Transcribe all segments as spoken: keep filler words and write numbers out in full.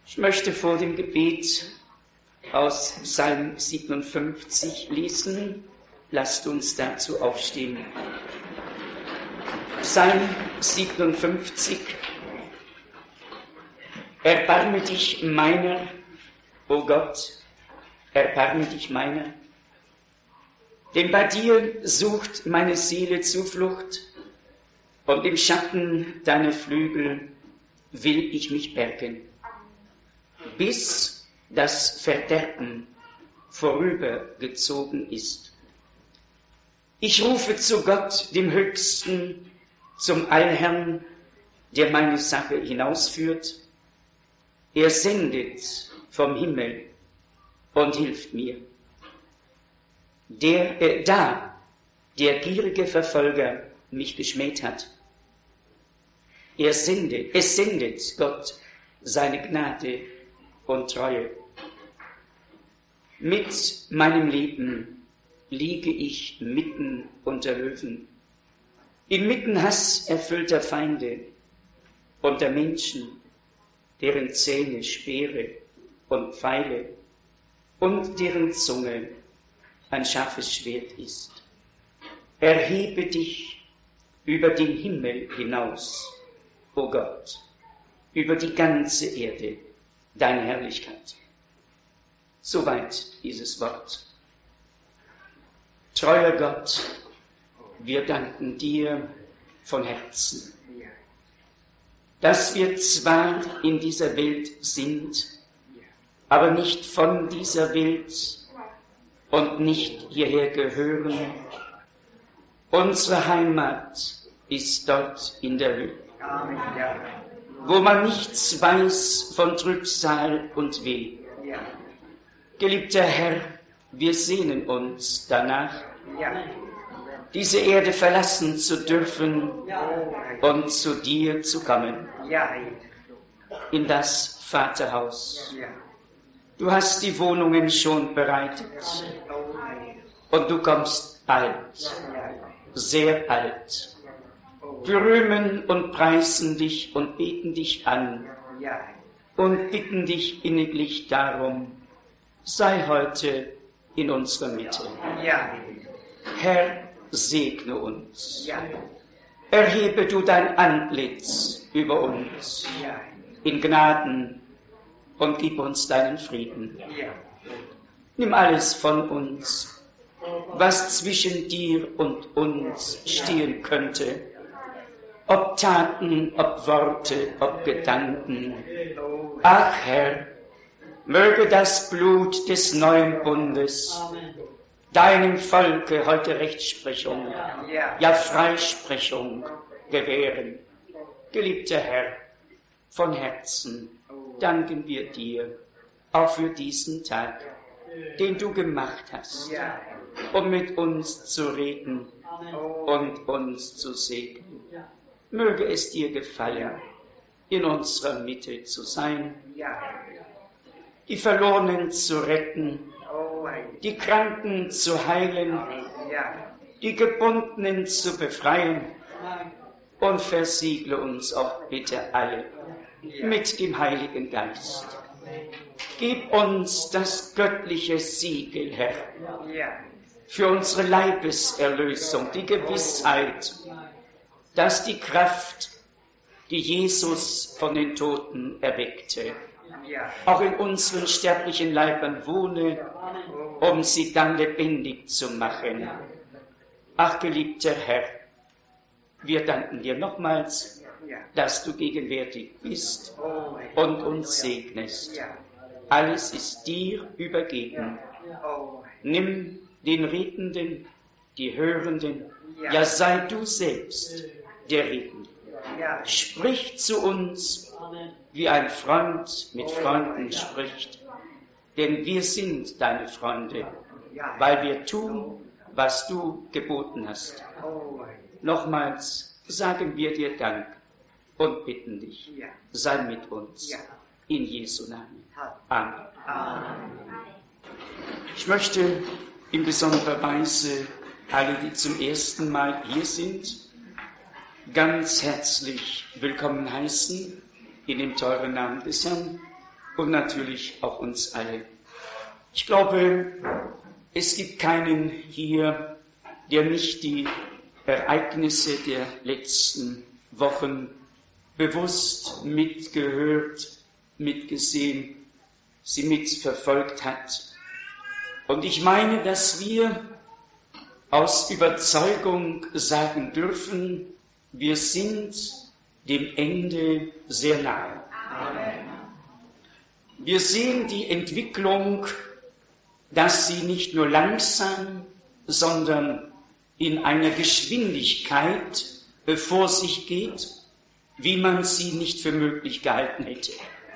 Ich möchte vor dem Gebet aus Psalm siebenundfünfzig lesen. Lasst uns dazu aufstehen. Psalm siebenundfünfzig. Erbarme dich meiner, o Gott, erbarme dich meiner. Denn bei dir sucht meine Seele Zuflucht, und im Schatten deiner Flügel will ich mich bergen, bis das Verderben vorübergezogen ist. Ich rufe zu Gott, dem Höchsten, zum Allherrn, der meine Sache hinausführt. Er sendet vom Himmel und hilft mir. Der, äh, da der gierige Verfolger mich geschmäht hat, er sendet, es sendet Gott seine Gnade und Treue. Mit meinem Leben liege ich mitten unter Löwen, inmitten hasserfüllter Feinde, unter Menschen, deren Zähne Speere und Pfeile und deren Zunge ein scharfes Schwert ist. Erhebe dich über den Himmel hinaus, o Gott, über die ganze Erde, deine Herrlichkeit. Soweit dieses Wort. Treuer Gott, wir danken dir von Herzen, dass wir zwar in dieser Welt sind, aber nicht von dieser Welt und nicht hierher gehören. Unsere Heimat ist dort in der Höhe, wo man nichts weiß von Trübsal und Weh. Geliebter Herr, wir sehnen uns danach, diese Erde verlassen zu dürfen und zu dir zu kommen, in das Vaterhaus. Du hast die Wohnungen schon bereitet und du kommst bald, sehr bald. Wir rühmen und preisen dich und beten dich an und bitten dich inniglich darum, sei heute in unserer Mitte. Herr, segne uns. Erhebe du dein Antlitz über uns in Gnaden und gib uns deinen Frieden. Nimm alles von uns, was zwischen dir und uns stehen könnte, ob Taten, ob Worte, ob Gedanken. Ach Herr, möge das Blut des neuen Bundes deinem Volke heute Rechtsprechung, ja Freisprechung gewähren. Geliebter Herr, von Herzen danken wir dir auch für diesen Tag, den du gemacht hast, um mit uns zu reden und uns zu segnen. Möge es dir gefallen, in unserer Mitte zu sein, die Verlorenen zu retten, die Kranken zu heilen, die Gebundenen zu befreien, und versiegle uns auch bitte alle mit dem Heiligen Geist. Gib uns das göttliche Siegel, Herr, für unsere Leibeserlösung, die Gewissheit, dass die Kraft, die Jesus von den Toten erweckte, auch in unseren sterblichen Leibern wohne, um sie dann lebendig zu machen. Ach, geliebter Herr, wir danken dir nochmals, dass du gegenwärtig bist und uns segnest. Alles ist dir übergeben. Nimm den Redenden, die Hörenden, ja sei du selbst der Redende. Sprich zu uns, wie ein Freund mit Freunden spricht, denn wir sind deine Freunde, weil wir tun, was du geboten hast. Nochmals sagen wir dir Dank und bitten dich, sei mit uns, in Jesu Namen. Amen. Ich möchte in besonderer Weise alle, die zum ersten Mal hier sind, ganz herzlich willkommen heißen in dem teuren Namen des Herrn und natürlich auch uns alle. Ich glaube, es gibt keinen hier, der nicht die Ereignisse der letzten Wochen bewusst mitgehört, mitgesehen, sie mitverfolgt hat. Und ich meine, dass wir aus Überzeugung sagen dürfen, wir sind dem Ende sehr nahe. Amen. Wir sehen die Entwicklung, dass sie nicht nur langsam, sondern in einer Geschwindigkeit vor sich geht, wie man sie nicht für möglich gehalten hätte.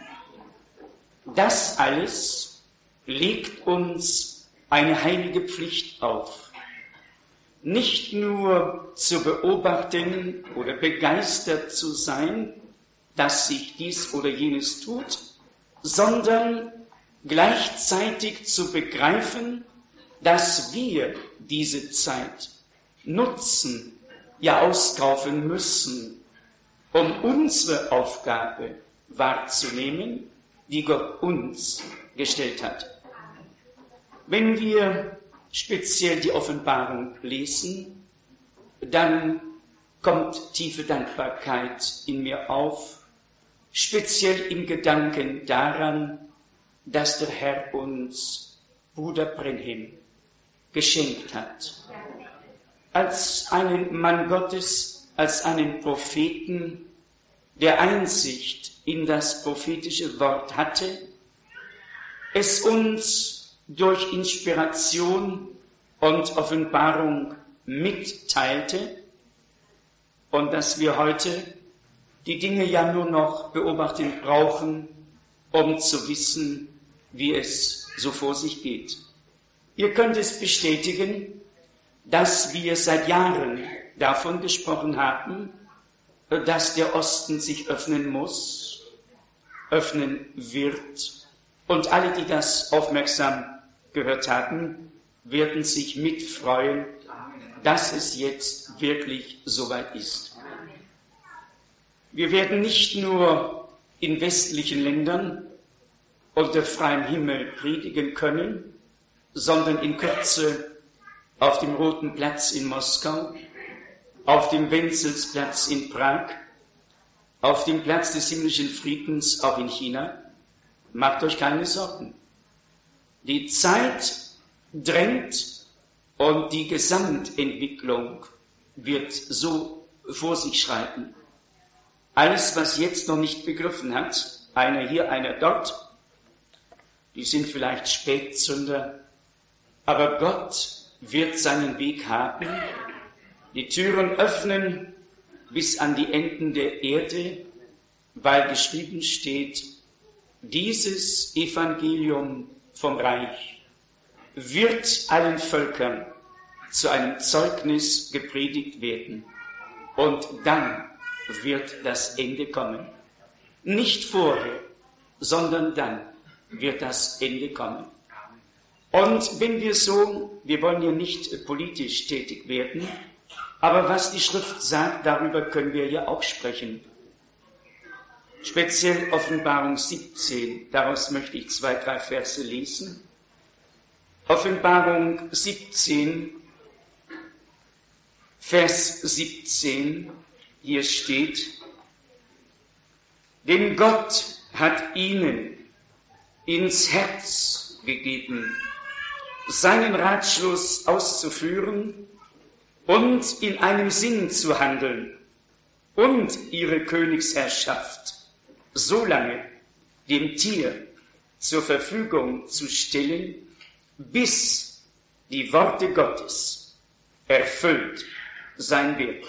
Das alles legt uns eine heilige Pflicht auf, nicht nur zu beobachten oder begeistert zu sein, dass sich dies oder jenes tut, sondern gleichzeitig zu begreifen, dass wir diese Zeit nutzen, ja auskaufen müssen, um unsere Aufgabe wahrzunehmen, die Gott uns gestellt hat. Wenn wir speziell die Offenbarung lesen, dann kommt tiefe Dankbarkeit in mir auf, speziell im Gedanken daran, dass der Herr uns Bruder Brenhem geschenkt hat. Als einen Mann Gottes, als einen Propheten, der Einsicht in das prophetische Wort hatte, es uns durch Inspiration und Offenbarung mitteilte und dass wir heute die Dinge ja nur noch beobachten brauchen, um zu wissen, wie es so vor sich geht. Ihr könnt es bestätigen, dass wir seit Jahren davon gesprochen haben, dass der Osten sich öffnen muss, öffnen wird. Und alle, die das aufmerksam gehört haben, werden sich mitfreuen, dass es jetzt wirklich soweit ist. Wir werden nicht nur in westlichen Ländern unter freiem Himmel predigen können, sondern in Kürze auf dem Roten Platz in Moskau, auf dem Wenzelsplatz in Prag, auf dem Platz des himmlischen Friedens auch in China. Macht euch keine Sorgen. Die Zeit drängt und die Gesamtentwicklung wird so vor sich schreiten. Alles, was jetzt noch nicht begriffen hat, einer hier, einer dort, die sind vielleicht Spätzünder, aber Gott wird seinen Weg haben, die Türen öffnen bis an die Enden der Erde, weil geschrieben steht, dieses Evangelium vom Reich wird allen Völkern zu einem Zeugnis gepredigt werden. Und dann wird das Ende kommen. Nicht vorher, sondern dann wird das Ende kommen. Und wenn wir so, wir wollen ja nicht politisch tätig werden, aber was die Schrift sagt, darüber können wir ja auch sprechen. Speziell Offenbarung siebzehn, daraus möchte ich zwei, drei Verse lesen. Offenbarung siebzehn, Vers siebzehn, hier steht, denn Gott hat ihnen ins Herz gegeben, seinen Ratschluss auszuführen und in einem Sinn zu handeln und ihre Königsherrschaft so lange dem Tier zur Verfügung zu stellen, bis die Worte Gottes erfüllt sein werden.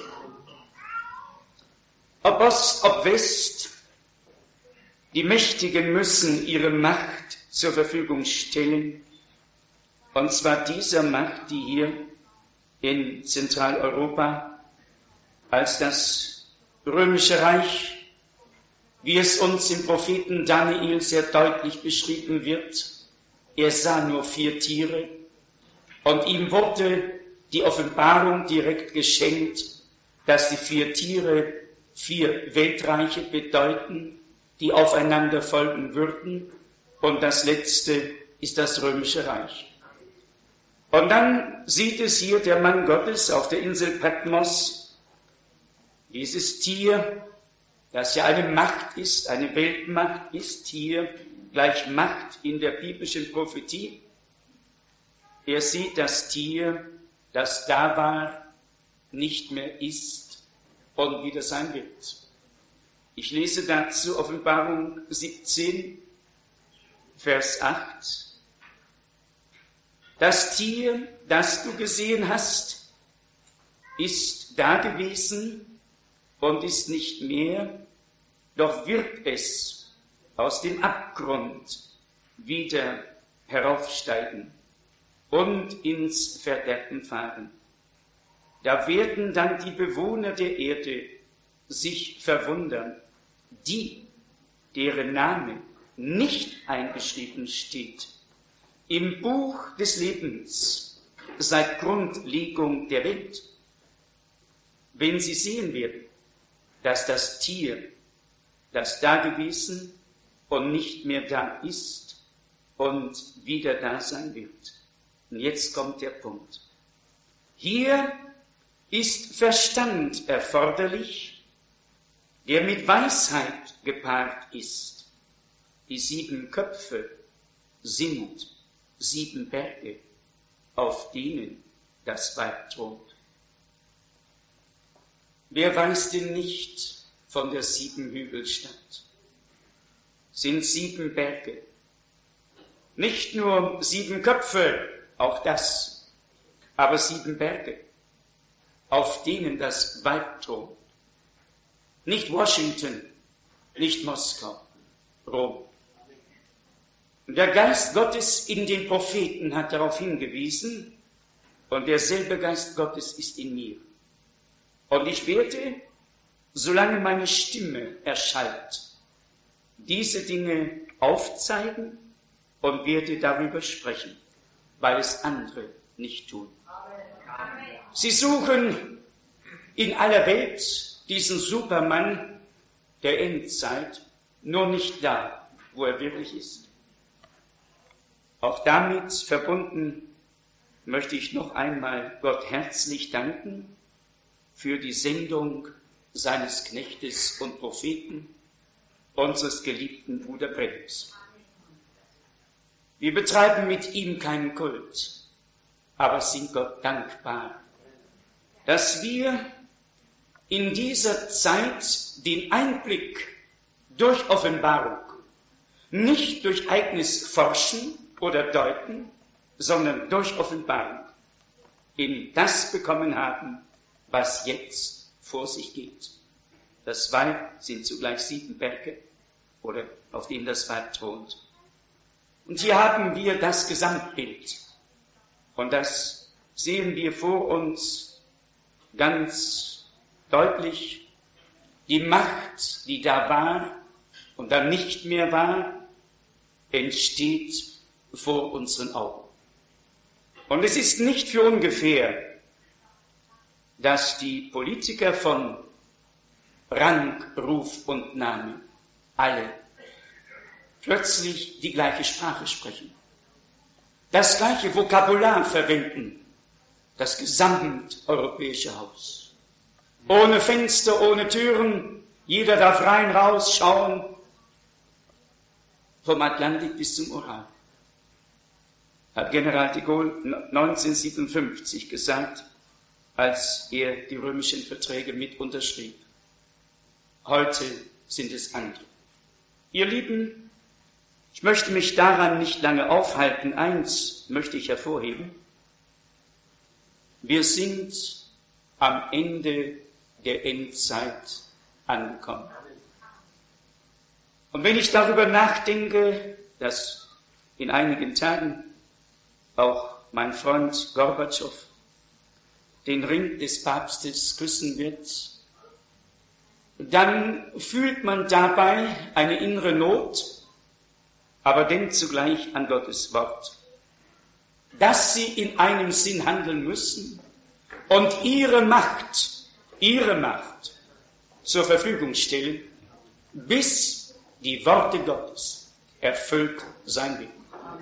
Ob Ost, ob West, die Mächtigen müssen ihre Macht zur Verfügung stellen, und zwar dieser Macht, die hier in Zentraleuropa als das Römische Reich, wie es uns im Propheten Daniel sehr deutlich beschrieben wird, er sah nur vier Tiere und ihm wurde die Offenbarung direkt geschenkt, dass die vier Tiere vier Weltreiche bedeuten, die aufeinander folgen würden und das letzte ist das Römische Reich. Und dann sieht es hier der Mann Gottes auf der Insel Patmos, dieses Tier, das ja eine Macht ist, eine Weltmacht ist, hier gleich Macht in der biblischen Prophetie. Er sieht das Tier, das da war, nicht mehr ist und wieder sein wird. Ich lese dazu Offenbarung siebzehn, Vers acht. Das Tier, das du gesehen hast, ist da gewesen und ist nicht mehr, doch wird es aus dem Abgrund wieder heraufsteigen und ins Verderben fahren. Da werden dann die Bewohner der Erde sich verwundern, die, deren Name nicht eingeschrieben steht im Buch des Lebens seit Grundlegung der Welt, wenn sie sehen werden, dass das Tier, das da gewesen und nicht mehr da ist und wieder da sein wird. Und jetzt kommt der Punkt. Hier ist Verstand erforderlich, der mit Weisheit gepaart ist. Die sieben Köpfe sind sieben Berge, auf denen das Weib thront. Wer weiß denn nicht von der Siebenhügelstadt? Sind sieben Berge. Nicht nur sieben Köpfe, auch das, aber sieben Berge, auf denen das Weib thront. Nicht Washington, nicht Moskau, Rom. Der Geist Gottes in den Propheten hat darauf hingewiesen, und derselbe Geist Gottes ist in mir. Und ich werde, solange meine Stimme erschallt, diese Dinge aufzeigen und werde darüber sprechen, weil es andere nicht tun. Sie suchen in aller Welt diesen Supermann der Endzeit, nur nicht da, wo er wirklich ist. Auch damit verbunden möchte ich noch einmal Gott herzlich danken für die Sendung seines Knechtes und Propheten, unseres geliebten Bruder Brennims. Wir betreiben mit ihm keinen Kult, aber sind Gott dankbar, dass wir in dieser Zeit den Einblick durch Offenbarung, nicht durch eigenes Forschen oder Deuten, sondern durch Offenbarung in das bekommen haben, was jetzt vor sich geht. Das Weib sind zugleich sieben Berge, oder auf denen das Weib thront. Und hier haben wir das Gesamtbild. Und das sehen wir vor uns ganz deutlich. Die Macht, die da war und dann nicht mehr war, entsteht vor unseren Augen. Und es ist nicht für ungefähr, dass die Politiker von Rang, Ruf und Namen alle plötzlich die gleiche Sprache sprechen, das gleiche Vokabular verwenden, das gesamteuropäische Haus. Ohne Fenster, ohne Türen, jeder darf rein, raus, schauen, vom Atlantik bis zum Ural. Hat General de Gaulle neunzehnhundertsiebenundfünfzig gesagt, als er die römischen Verträge mit unterschrieb. Heute sind es andere. Ihr Lieben, ich möchte mich daran nicht lange aufhalten. Eins möchte ich hervorheben. Wir sind am Ende der Endzeit angekommen. Und wenn ich darüber nachdenke, dass in einigen Tagen auch mein Freund Gorbatschow den Ring des Papstes küssen wird, dann fühlt man dabei eine innere Not, aber denkt zugleich an Gottes Wort, dass sie in einem Sinn handeln müssen und ihre Macht, ihre Macht zur Verfügung stellen, bis die Worte Gottes erfüllt sein will.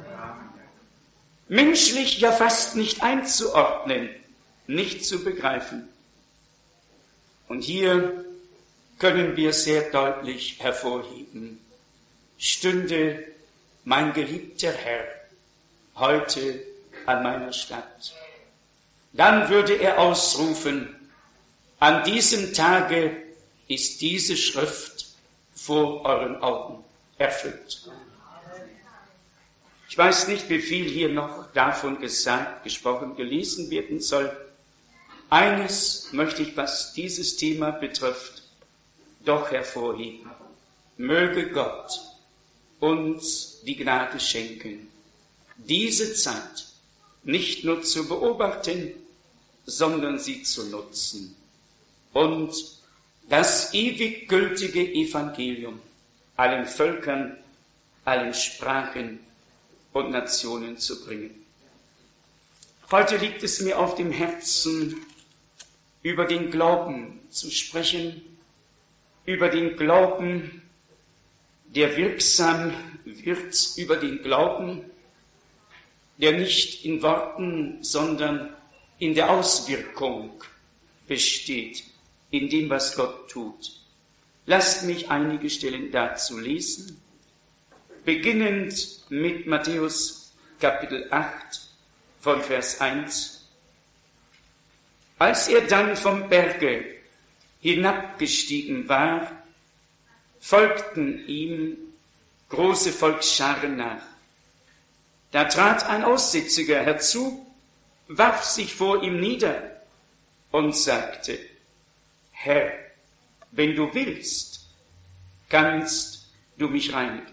Menschlich ja fast nicht einzuordnen, nicht zu begreifen. Und hier können wir sehr deutlich hervorheben, stünde mein geliebter Herr heute an meiner Stadt, dann würde er ausrufen, an diesem Tage ist diese Schrift vor euren Augen erfüllt. Ich weiß nicht, wie viel hier noch davon gesagt, gesprochen, gelesen werden soll. Eines möchte ich, was dieses Thema betrifft, doch hervorheben. Möge Gott uns die Gnade schenken, diese Zeit nicht nur zu beobachten, sondern sie zu nutzen und das ewig gültige Evangelium allen Völkern, allen Sprachen und Nationen zu bringen. Heute liegt es mir auf dem Herzen, über den Glauben zu sprechen, über den Glauben, der wirksam wird, über den Glauben, der nicht in Worten, sondern in der Auswirkung besteht, in dem, was Gott tut. Lasst mich einige Stellen dazu lesen, beginnend mit Matthäus Kapitel acht von Vers eins. Als er dann vom Berge hinabgestiegen war, folgten ihm große Volksscharen nach. Da trat ein Aussätziger herzu, warf sich vor ihm nieder und sagte, Herr, wenn du willst, kannst du mich reinigen.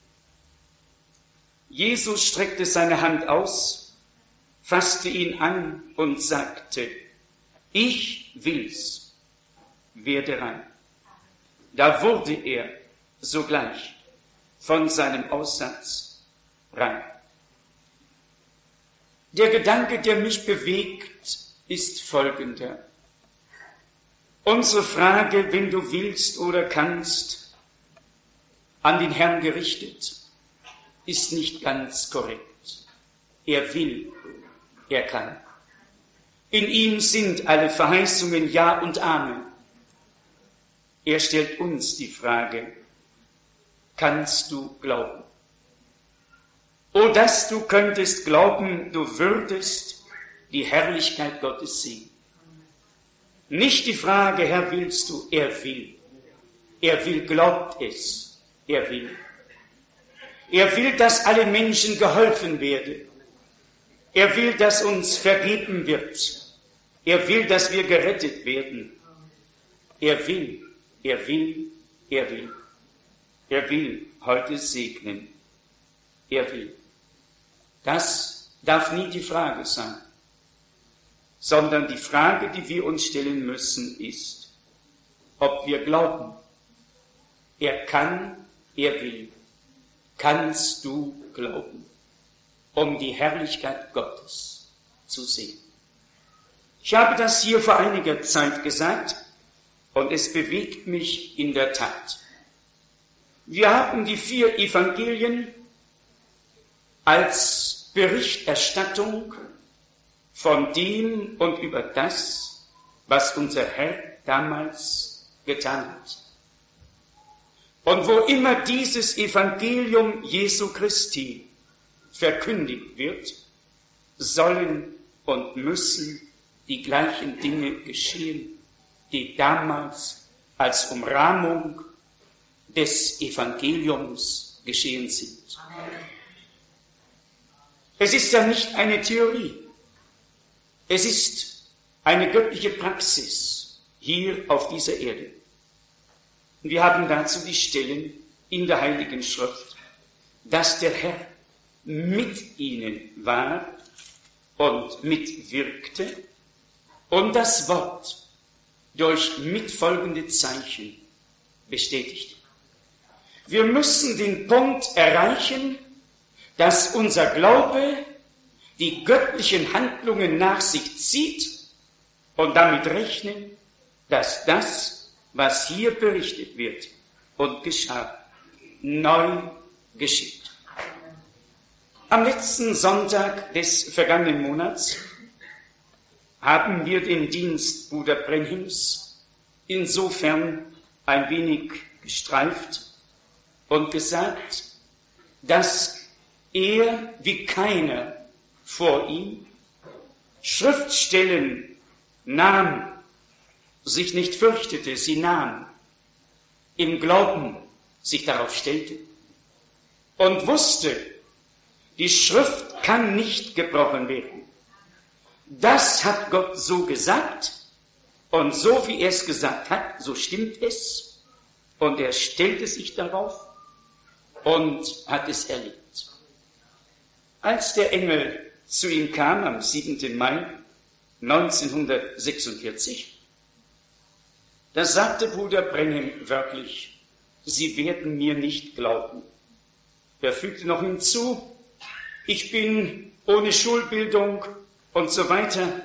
Jesus streckte seine Hand aus, fasste ihn an und sagte, ich will's, werde rein. Da wurde er sogleich von seinem Aussatz rein. Der Gedanke, der mich bewegt, ist folgender. Unsere Frage, wenn du willst oder kannst, an den Herrn gerichtet, ist nicht ganz korrekt. Er will, er kann. In ihm sind alle Verheißungen Ja und Amen. Er stellt uns die Frage, kannst du glauben? O, dass du könntest glauben, du würdest die Herrlichkeit Gottes sehen. Nicht die Frage, Herr, willst du? Er will. Er will, glaubt es. Er will. Er will, dass allen Menschen geholfen werde. Er will, dass uns vergeben wird. Er will, dass wir gerettet werden. Er will, er will, er will. Er will heute segnen. Er will. Das darf nie die Frage sein, sondern die Frage, die wir uns stellen müssen, ist, ob wir glauben, er kann, er will. Kannst du glauben, um die Herrlichkeit Gottes zu sehen? Ich habe das hier vor einiger Zeit gesagt und es bewegt mich in der Tat. Wir haben die vier Evangelien als Berichterstattung von dem und über das, was unser Herr damals getan hat. Und wo immer dieses Evangelium Jesu Christi verkündigt wird, sollen und müssen die gleichen Dinge geschehen, die damals als Umrahmung des Evangeliums geschehen sind. Es ist ja nicht eine Theorie, es ist eine göttliche Praxis hier auf dieser Erde. Und wir haben dazu die Stellen in der Heiligen Schrift, dass der Herr mit ihnen war und mitwirkte und das Wort durch mitfolgende Zeichen bestätigt. Wir müssen den Punkt erreichen, dass unser Glaube die göttlichen Handlungen nach sich zieht und damit rechnen, dass das, was hier berichtet wird und geschah, neu geschieht. Am letzten Sonntag des vergangenen Monats haben wir den Dienst Bruder Brenhims insofern ein wenig gestreift und gesagt, dass er wie keiner vor ihm Schriftstellen nahm, sich nicht fürchtete, sie nahm, im Glauben sich darauf stellte und wusste, die Schrift kann nicht gebrochen werden. Das hat Gott so gesagt und so wie er es gesagt hat, so stimmt es und er stellte sich darauf und hat es erlebt. Als der Engel zu ihm kam am siebenten Mai neunzehnhundertsechsundvierzig, da sagte Bruder Brenhim wörtlich, Sie werden mir nicht glauben. Er fügte noch hinzu, ich bin ohne Schulbildung und so weiter.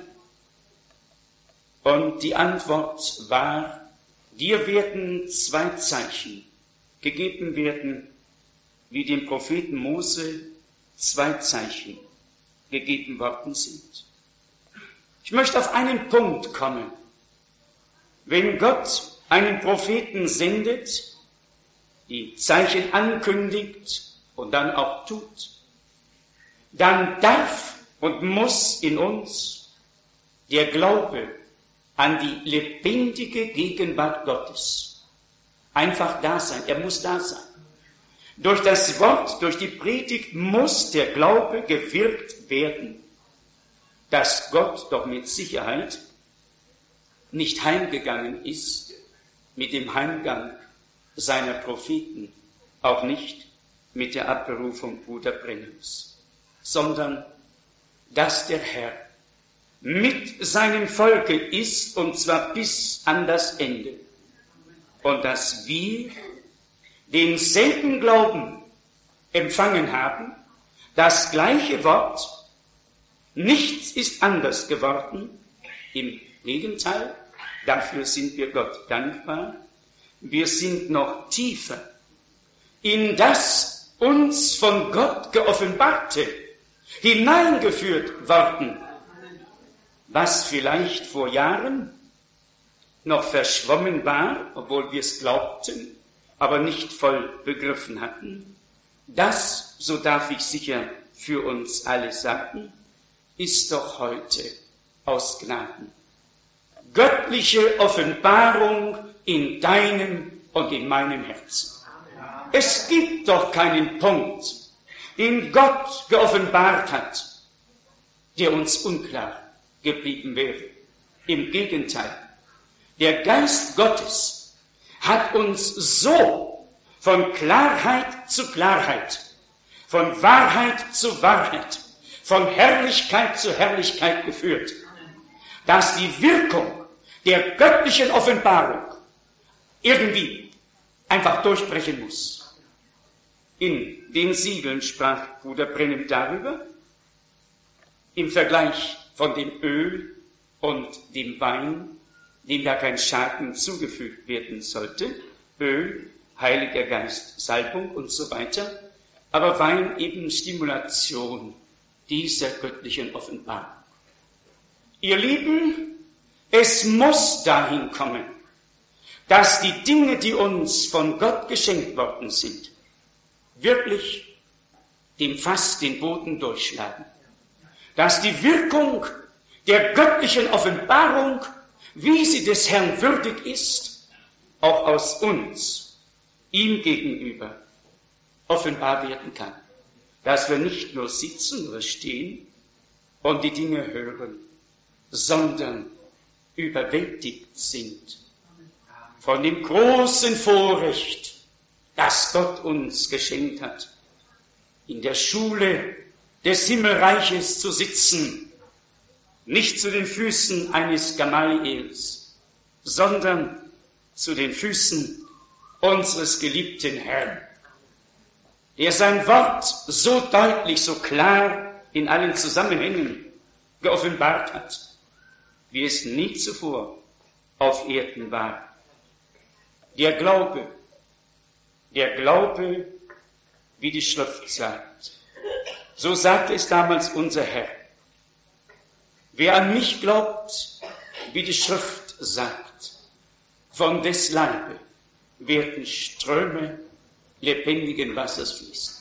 Und die Antwort war, dir werden zwei Zeichen gegeben werden, wie dem Propheten Mose zwei Zeichen gegeben worden sind. Ich möchte auf einen Punkt kommen. Wenn Gott einen Propheten sendet, die Zeichen ankündigt und dann auch tut, dann darf und muss in uns der Glaube an die lebendige Gegenwart Gottes einfach da sein. Er muss da sein. Durch das Wort, durch die Predigt muss der Glaube gewirkt werden, dass Gott doch mit Sicherheit nicht heimgegangen ist mit dem Heimgang seiner Propheten, auch nicht mit der Abberufung Bruder Brenhims, sondern dass der Herr mit seinem Volke ist, und zwar bis an das Ende, und dass wir denselben Glauben empfangen haben, das gleiche Wort, nichts ist anders geworden, im Gegenteil, dafür sind wir Gott dankbar, wir sind noch tiefer in das uns von Gott geoffenbarte hineingeführt worden, was vielleicht vor Jahren noch verschwommen war, obwohl wir es glaubten, aber nicht voll begriffen hatten. Das, so darf ich sicher für uns alle sagen, ist doch heute aus Gnaden göttliche Offenbarung in deinem und in meinem Herzen. Es gibt doch keinen Punkt, den Gott geoffenbart hat, der uns unklar geblieben wäre. Im Gegenteil, der Geist Gottes hat uns so von Klarheit zu Klarheit, von Wahrheit zu Wahrheit, von Herrlichkeit zu Herrlichkeit geführt, dass die Wirkung der göttlichen Offenbarung irgendwie einfach durchbrechen muss. In den Siegeln sprach Bruder Brenhim darüber, im Vergleich von dem Öl und dem Wein, dem da kein Schaden zugefügt werden sollte, Öl, Heiliger Geist, Salbung und so weiter, aber Wein eben Stimulation dieser göttlichen Offenbarung. Ihr Lieben, es muss dahin kommen, dass die Dinge, die uns von Gott geschenkt worden sind, wirklich dem Fass den Boden durchschlagen. Dass die Wirkung der göttlichen Offenbarung, wie sie des Herrn würdig ist, auch aus uns, ihm gegenüber, offenbar werden kann. Dass wir nicht nur sitzen oder stehen und die Dinge hören, sondern überwältigt sind von dem großen Vorrecht, das Gott uns geschenkt hat, in der Schule des Himmelreiches zu sitzen, nicht zu den Füßen eines Gamaliels, sondern zu den Füßen unseres geliebten Herrn, der sein Wort so deutlich, so klar in allen Zusammenhängen geoffenbart hat, wie es nie zuvor auf Erden war. Der Glaube, der Glaube wie die Schrift sagt. So sagte es damals unser Herr. Wer an mich glaubt, wie die Schrift sagt, von des Leibe werden Ströme lebendigen Wassers fließen.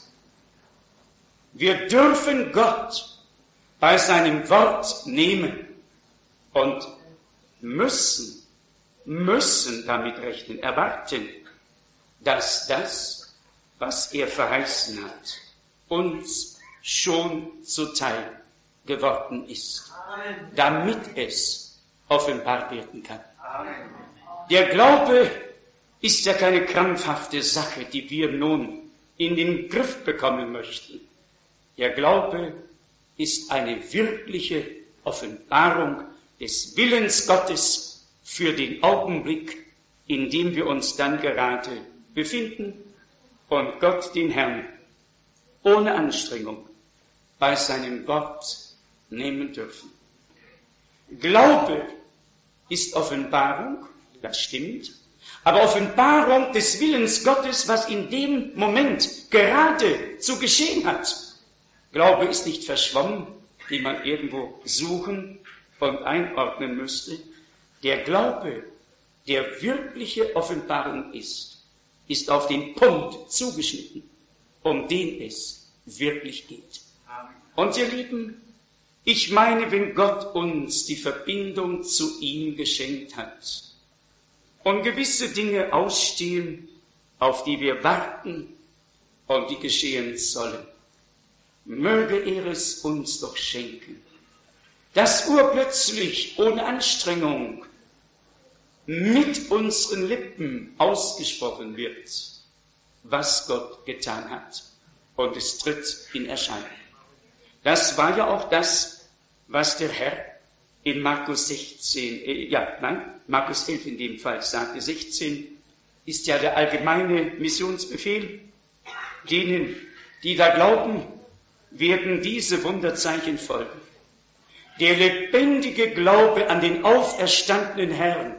Wir dürfen Gott bei seinem Wort nehmen und müssen, müssen damit rechnen, erwarten, dass das, was er verheißen hat, uns schon zuteil geworden ist, Amen. Damit es offenbar werden kann. Amen. Der Glaube ist ja keine krampfhafte Sache, die wir nun in den Griff bekommen möchten. Der Glaube ist eine wirkliche Offenbarung des Willens Gottes für den Augenblick, in dem wir uns dann gerade befinden und Gott, den Herrn, ohne Anstrengung bei seinem Wort nehmen dürfen. Glaube ist Offenbarung, das stimmt, aber Offenbarung des Willens Gottes, was in dem Moment gerade zu geschehen hat. Glaube ist nicht verschwommen, den man irgendwo suchen und einordnen müsste. Der Glaube, der wirkliche Offenbarung ist, ist auf den Punkt zugeschnitten, um den es wirklich geht. Und ihr Lieben, ich meine, wenn Gott uns die Verbindung zu ihm geschenkt hat und gewisse Dinge ausstehen, auf die wir warten und die geschehen sollen, möge er es uns doch schenken, dass urplötzlich ohne Anstrengung mit unseren Lippen ausgesprochen wird, was Gott getan hat, und es tritt in Erscheinung. Das war ja auch das, was der Herr in Markus sechzehn, äh, ja, nein, Markus elf in dem Fall sagte. sechzehn ist ja der allgemeine Missionsbefehl. Denen, die da glauben, werden diese Wunderzeichen folgen. Der lebendige Glaube an den auferstandenen Herrn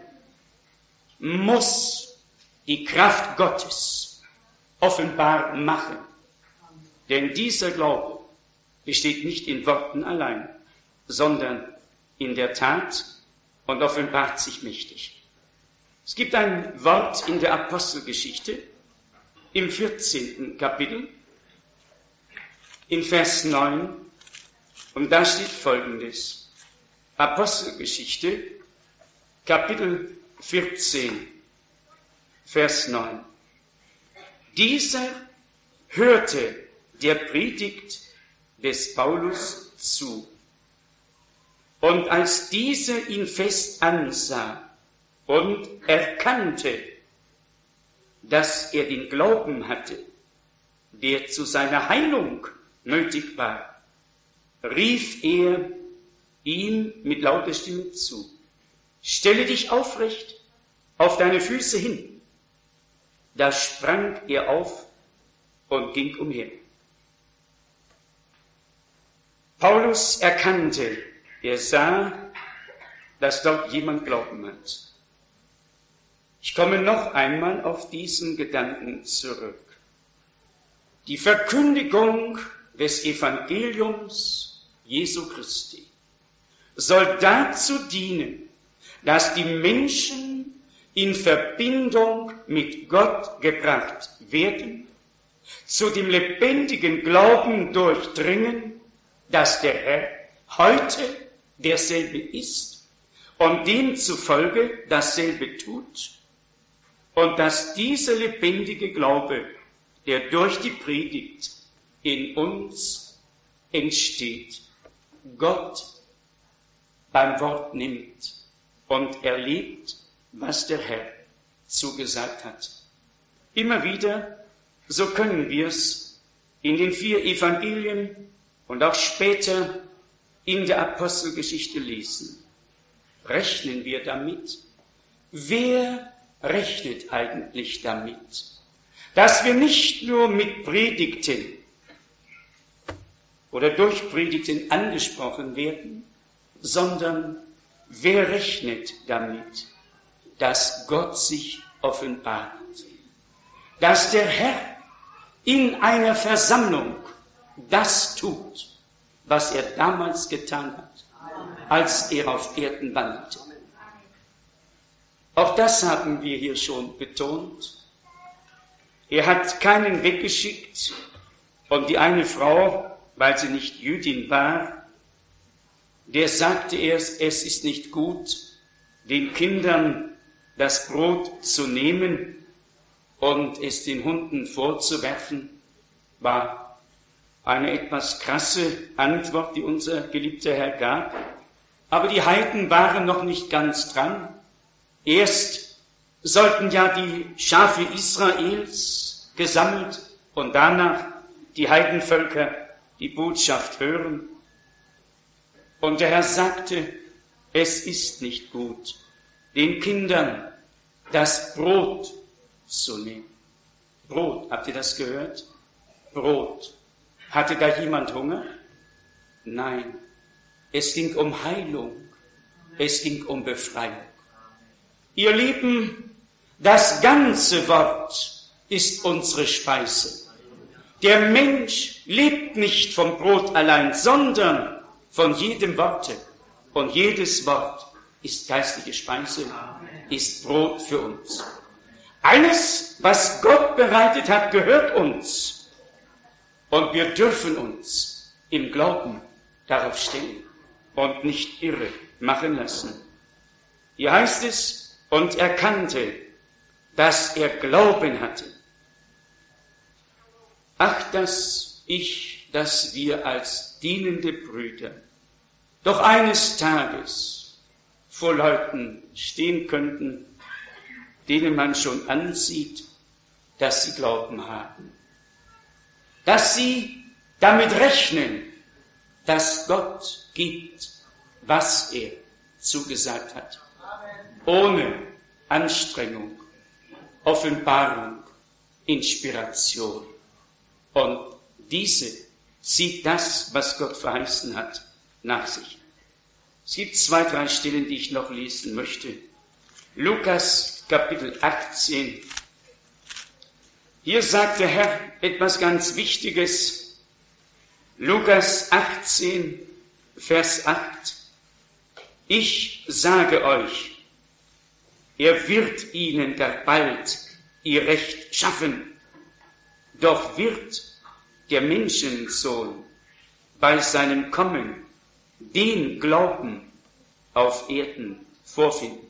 muss die Kraft Gottes offenbar machen. Denn dieser Glaube besteht nicht in Worten allein, sondern in der Tat und offenbart sich mächtig. Es gibt ein Wort in der Apostelgeschichte im vierzehnten Kapitel, in Vers neun, und da steht Folgendes. Apostelgeschichte, Kapitel vierzehn, Vers neun. Dieser hörte der Predigt des Paulus zu. Und als dieser ihn fest ansah und erkannte, dass er den Glauben hatte, der zu seiner Heilung nötig war, rief er ihm mit lauter Stimme zu: Stelle dich aufrecht auf deine Füße hin. Da sprang er auf und ging umher. Paulus erkannte, er sah, dass dort jemand Glauben hat. Ich komme noch einmal auf diesen Gedanken zurück. Die Verkündigung des Evangeliums Jesu Christi soll dazu dienen, dass die Menschen in Verbindung mit Gott gebracht werden, zu dem lebendigen Glauben durchdringen, dass der Herr heute derselbe ist und demzufolge dasselbe tut, und dass dieser lebendige Glaube, der durch die Predigt in uns entsteht, Gott beim Wort nimmt und erlebt, was der Herr zugesagt hat. Immer wieder, so können wir es in den vier Evangelien und auch später in der Apostelgeschichte lesen. Rechnen wir damit? Wer rechnet eigentlich damit, dass wir nicht nur mit Predigten oder durch Predigten angesprochen werden, sondern wer rechnet damit, dass Gott sich offenbart, dass der Herr in einer Versammlung das tut, was er damals getan hat, als er auf Erden wandelte. Auch das haben wir hier schon betont. Er hat keinen weggeschickt und die eine Frau, weil sie nicht Jüdin war, der sagte erst, es ist nicht gut, den Kindern das Brot zu nehmen und es den Hunden vorzuwerfen, war eine etwas krasse Antwort, die unser geliebter Herr gab. Aber die Heiden waren noch nicht ganz dran. Erst sollten ja die Schafe Israels gesammelt und danach die Heidenvölker die Botschaft hören. Und der Herr sagte, es ist nicht gut, den Kindern das Brot zu nehmen. Brot, habt ihr das gehört? Brot. Hatte da jemand Hunger? Nein. Es ging um Heilung. Es ging um Befreiung. Ihr Lieben, das ganze Wort ist unsere Speise. Der Mensch lebt nicht vom Brot allein, sondern von jedem Worte. Und jedes Wort ist geistliche Speise, ist Brot für uns. Alles, was Gott bereitet hat, gehört uns. Und wir dürfen uns im Glauben darauf stellen und nicht irre machen lassen. Hier heißt es, und erkannte, dass er Glauben hatte. Ach, dass ich, dass wir als dienende Brüder doch eines Tages vor Leuten stehen könnten, denen man schon ansieht, dass sie Glauben haben. Dass sie damit rechnen, dass Gott gibt, was er zugesagt hat. Ohne Anstrengung, Offenbarung, Inspiration. Und diese zieht das, was Gott verheißen hat, nach sich. Es gibt zwei, drei Stellen, die ich noch lesen möchte. Lukas Kapitel achtzehn. Hier sagt der Herr etwas ganz Wichtiges. Lukas achtzehn, Vers acht. Ich sage euch, er wird ihnen gar bald ihr Recht schaffen. Doch wird der Menschensohn bei seinem Kommen den Glauben auf Erden vorfinden.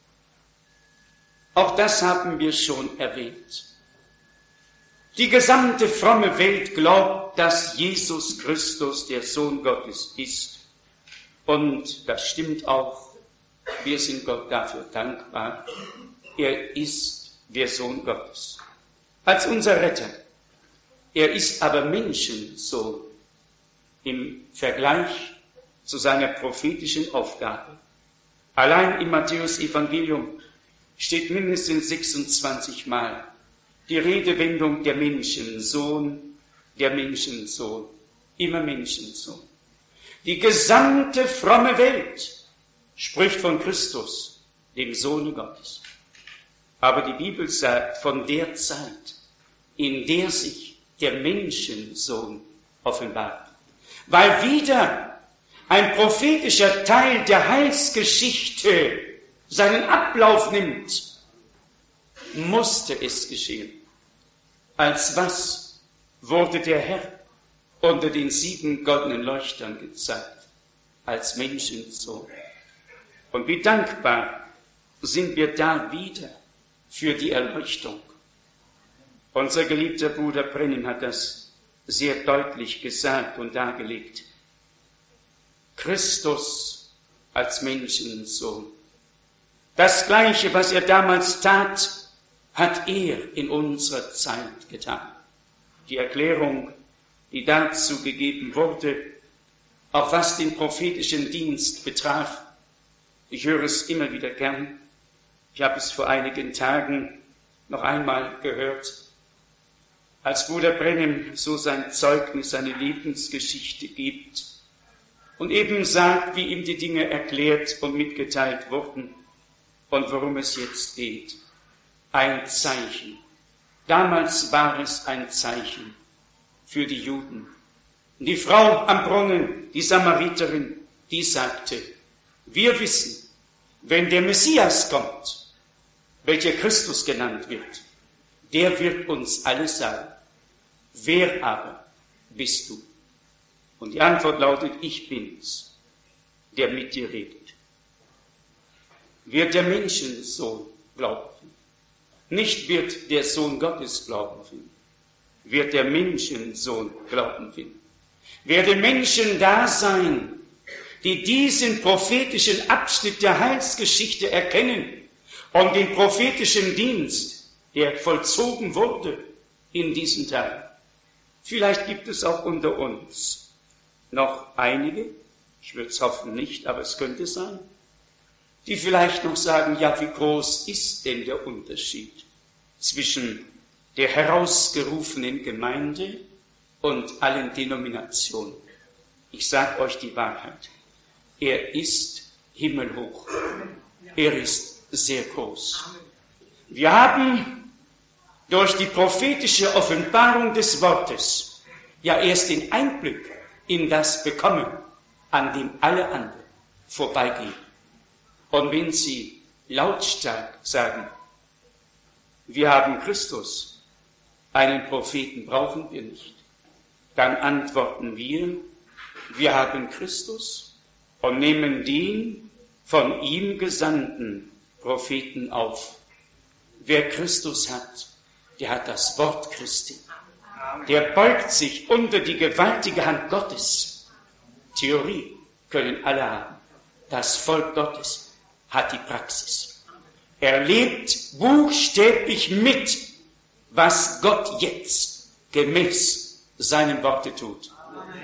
Auch das haben wir schon erwähnt. Die gesamte fromme Welt glaubt, dass Jesus Christus der Sohn Gottes ist. Und das stimmt auch. Wir sind Gott dafür dankbar. Er ist der Sohn Gottes. Als unser Retter. Er ist aber Menschensohn im Vergleich zu seiner prophetischen Aufgabe. Allein im Matthäus-Evangelium steht mindestens sechsundzwanzig Mal die Redewendung der Menschensohn, der Menschensohn, immer Menschensohn. Die gesamte fromme Welt spricht von Christus, dem Sohne Gottes. Aber die Bibel sagt von der Zeit, in der sich der Menschensohn offenbart. Weil wieder ein prophetischer Teil der Heilsgeschichte seinen Ablauf nimmt, musste es geschehen. Als was wurde der Herr unter den sieben goldenen Leuchtern gezeigt? Als Menschensohn. Und wie dankbar sind wir da wieder für die Erleuchtung. Unser geliebter Bruder Brennim hat das sehr deutlich gesagt und dargelegt. Christus als Menschensohn. Das Gleiche, was er damals tat, hat er in unserer Zeit getan. Die Erklärung, die dazu gegeben wurde, auch was den prophetischen Dienst betraf, ich höre es immer wieder gern. Ich habe es vor einigen Tagen noch einmal gehört, als Bruder Brennim so sein Zeugnis, seine Lebensgeschichte gibt und eben sagt, wie ihm die Dinge erklärt und mitgeteilt wurden und worum es jetzt geht. Ein Zeichen, Damals war es ein Zeichen für die Juden. Die Frau am Brunnen, die Samariterin, die sagte, wir wissen, wenn der Messias kommt, welcher Christus genannt wird, der wird uns alles sagen. Wer aber bist du? Und die Antwort lautet, ich bin's, der mit dir redet. Wird der Menschensohn glauben finden. Nicht wird der Sohn Gottes glauben finden. Wird der Menschensohn glauben finden. Werden Menschen da sein, die diesen prophetischen Abschnitt der Heilsgeschichte erkennen und den prophetischen Dienst, der vollzogen wurde in diesen Tagen. Vielleicht gibt es auch unter uns noch einige, ich würde es hoffen nicht, aber es könnte sein, die vielleicht noch sagen, ja, wie groß ist denn der Unterschied zwischen der herausgerufenen Gemeinde und allen Denominationen? Ich sage euch die Wahrheit. Er ist himmelhoch. Er ist sehr groß. Wir haben durch die prophetische Offenbarung des Wortes ja erst den Einblick in das bekommen, an dem alle anderen vorbeigehen. Und wenn sie lautstark sagen, wir haben Christus, einen Propheten brauchen wir nicht, dann antworten wir, wir haben Christus und nehmen den von ihm gesandten Propheten auf. Wer Christus hat, der hat das Wort Christi. Der beugt sich unter die gewaltige Hand Gottes. Theorie können alle haben. Das Volk Gottes hat die Praxis. Er lebt buchstäblich mit, was Gott jetzt gemäß seinem Worte tut.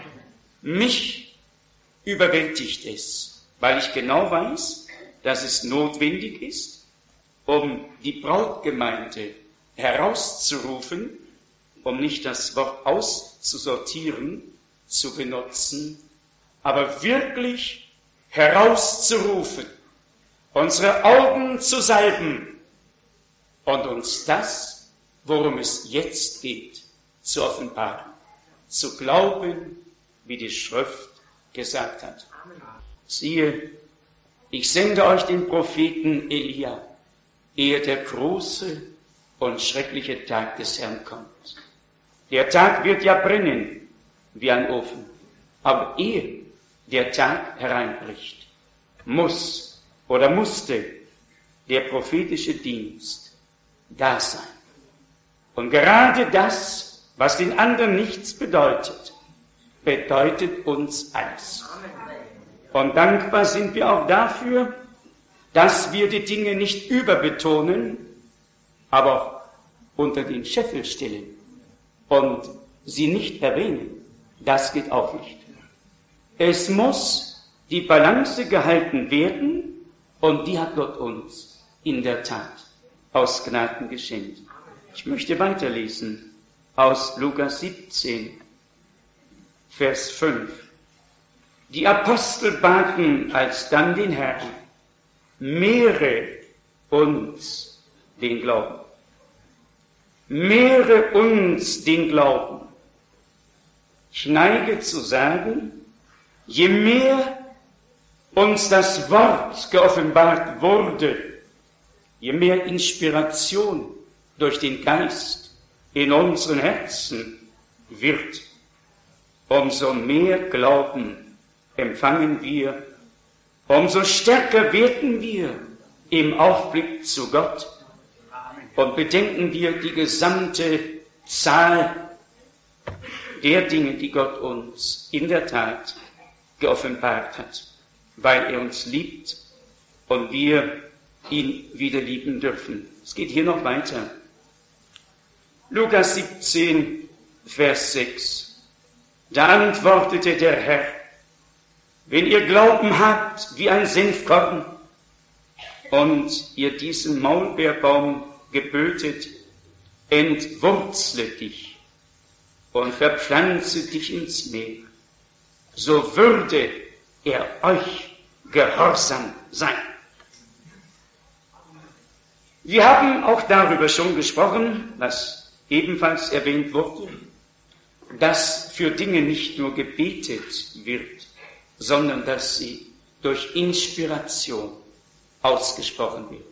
Mich überwältigt es, weil ich genau weiß, dass es notwendig ist, um die Brautgemeinde herauszurufen, um nicht das Wort auszusortieren, zu benutzen, aber wirklich herauszurufen, unsere Augen zu salben und uns das, worum es jetzt geht, zu offenbaren, zu glauben, wie die Schrift gesagt hat. Siehe, ich sende euch den Propheten Elia, ehe der große und schreckliche Tag des Herrn kommt. Der Tag wird ja brennen wie ein Ofen, aber ehe der Tag hereinbricht, muss oder musste der prophetische Dienst da sein. Und gerade das, was den anderen nichts bedeutet, bedeutet uns alles. Und dankbar sind wir auch dafür, dass wir die Dinge nicht überbetonen, aber auch unter den Scheffel stellen und sie nicht erwähnen. Das geht auch nicht. Es muss die Balance gehalten werden und die hat Gott uns in der Tat aus Gnaden geschenkt. Ich möchte weiterlesen aus Lukas siebzehn, Vers fünf. Die Apostel baten alsdann den Herrn, mehre uns den Glauben. Mehre uns den Glauben. Ich neige zu sagen, je mehr uns das Wort geoffenbart wurde, je mehr Inspiration durch den Geist in unseren Herzen wird, umso mehr Glauben empfangen wir, umso stärker werden wir im Aufblick zu Gott und bedenken wir die gesamte Zahl der Dinge, die Gott uns in der Tat geoffenbart hat, weil er uns liebt und wir ihn wieder lieben dürfen. Es geht hier noch weiter. Lukas siebzehn, Vers sechs. Da antwortete der Herr, wenn ihr Glauben habt wie ein Senfkorn und ihr diesen Maulbeerbaum gebötet, entwurzle dich und verpflanze dich ins Meer, so würde er euch gehorsam sein. Wir haben auch darüber schon gesprochen, was ebenfalls erwähnt wurde, dass für Dinge nicht nur gebetet wird, sondern dass sie durch Inspiration ausgesprochen werden.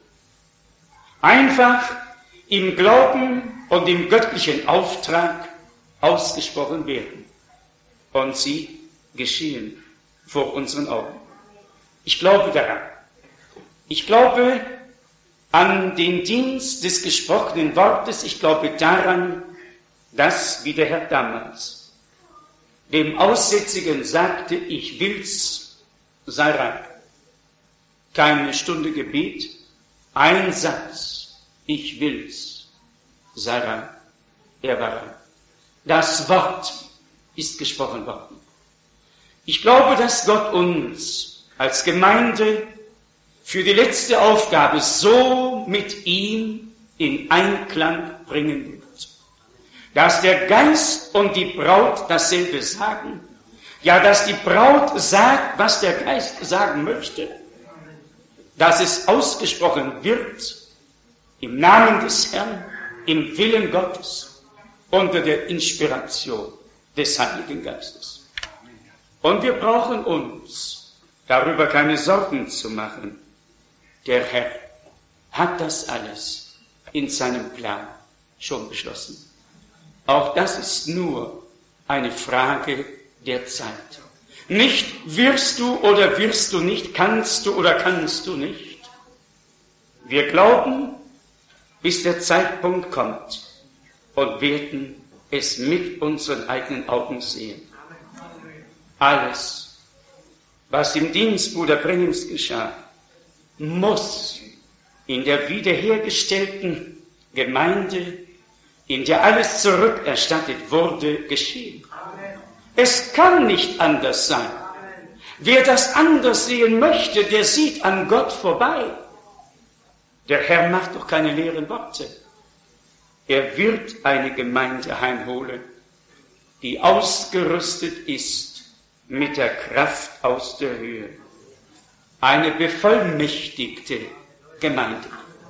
Einfach im Glauben und im göttlichen Auftrag ausgesprochen werden. Und sie geschehen vor unseren Augen. Ich glaube daran. Ich glaube an den Dienst des gesprochenen Wortes. Ich glaube daran, dass, wie der Herr damals dem Aussätzigen sagte, ich will's, sei rein. Keine Stunde Gebet, ein Satz, ich will's, sei rein. Er war rein. Das Wort ist gesprochen worden. Ich glaube, dass Gott uns als Gemeinde für die letzte Aufgabe so mit ihm in Einklang bringen wird, dass der Geist und die Braut dasselbe sagen, ja, dass die Braut sagt, was der Geist sagen möchte, dass es ausgesprochen wird im Namen des Herrn, im Willen Gottes, unter der Inspiration des Heiligen Geistes. Und wir brauchen uns darüber keine Sorgen zu machen. Der Herr hat das alles in seinem Plan schon beschlossen. Auch das ist nur eine Frage der Zeit. Nicht wirst du oder wirst du nicht, kannst du oder kannst du nicht. Wir glauben, bis der Zeitpunkt kommt und werden es mit unseren eigenen Augen sehen. Alles, was im Dienst Bruder Brennims geschah, muss in der wiederhergestellten Gemeinde, in der alles zurückerstattet wurde, geschehen. Es kann nicht anders sein. Wer das anders sehen möchte, der sieht an Gott vorbei. Der Herr macht doch keine leeren Worte. Er wird eine Gemeinde heimholen, die ausgerüstet ist mit der Kraft aus der Höhe. Eine bevollmächtigte Gemeinde.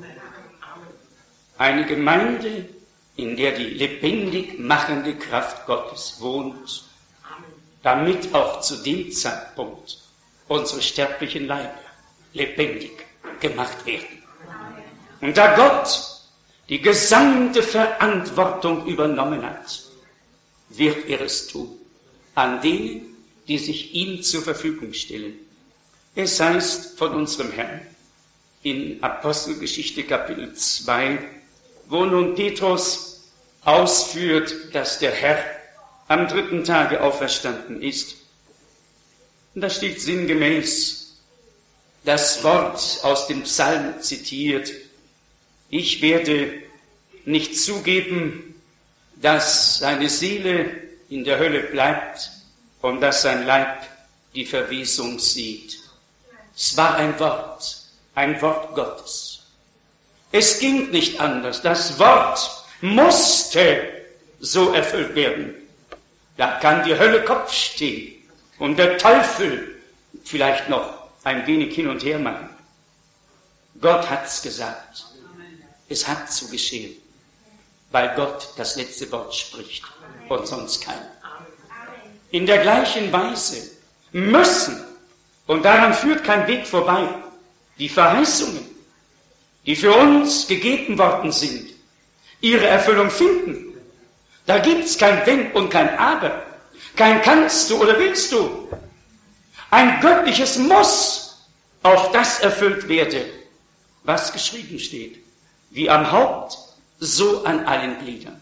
Eine Gemeinde, in der die lebendig machende Kraft Gottes wohnt, damit auch zu dem Zeitpunkt unsere sterblichen Leiber lebendig gemacht werden. Und da Gott die gesamte Verantwortung übernommen hat, wird er es tun an denen, die sich ihm zur Verfügung stellen. Es heißt von unserem Herrn in Apostelgeschichte Kapitel zwei, wo nun Petrus ausführt, dass der Herr am dritten Tage auferstanden ist. Und da steht sinngemäß das Wort aus dem Psalm zitiert: Ich werde nicht zugeben, dass seine Seele in der Hölle bleibt und dass sein Leib die Verwesung sieht. Es war ein Wort, ein Wort Gottes. Es ging nicht anders. Das Wort musste so erfüllt werden. Da kann die Hölle Kopf stehen und der Teufel vielleicht noch ein wenig hin und her machen. Gott hat's gesagt. Es hat so geschehen, weil Gott das letzte Wort spricht und sonst keiner. In der gleichen Weise müssen, und daran führt kein Weg vorbei, die Verheißungen, die für uns gegeben worden sind, ihre Erfüllung finden. Da gibt's kein Wenn und kein Aber, kein kannst du oder willst du. Ein göttliches Muss, auf das erfüllt werde, was geschrieben steht. Wie am Haupt, so an allen Gliedern.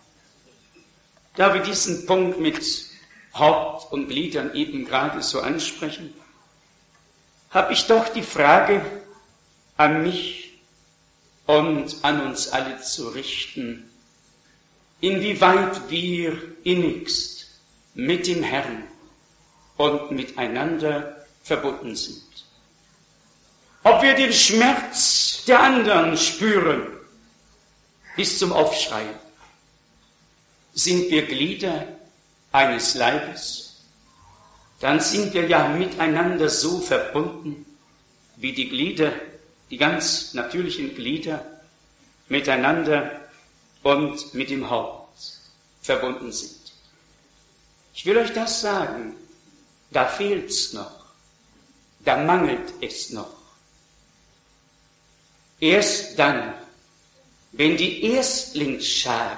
Da wir diesen Punkt mit Haupt und Gliedern eben gerade so ansprechen, habe ich doch die Frage an mich und an uns alle zu richten, inwieweit wir innigst mit dem Herrn und miteinander verbunden sind. Ob wir den Schmerz der anderen spüren, bis zum Aufschreien. Sind wir Glieder eines Leibes, dann sind wir ja miteinander so verbunden, wie die Glieder, die ganz natürlichen Glieder, miteinander und mit dem Haupt verbunden sind. Ich will euch das sagen, da fehlt's noch, da mangelt es noch. Erst dann, wenn die Erstlingsschar